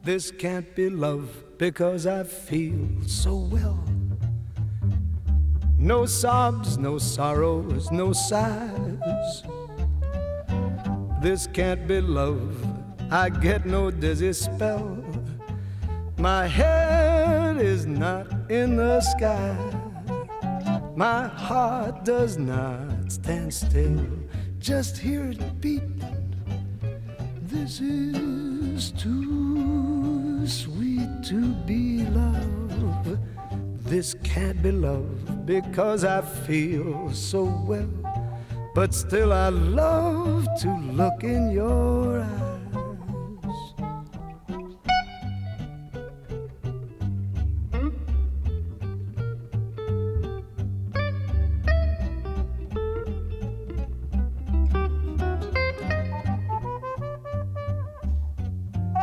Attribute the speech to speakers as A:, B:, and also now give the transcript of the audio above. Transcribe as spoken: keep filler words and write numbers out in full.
A: This can't be love because I feel so well. No sobs, no sorrows, no sighs. This can't be love, I get no dizzy spell. My head is not in the sky. My heart does not stand still. Just hear it beat. This is too sweet to be love. This can't be love because I feel so well. But still I love to look in your eyes.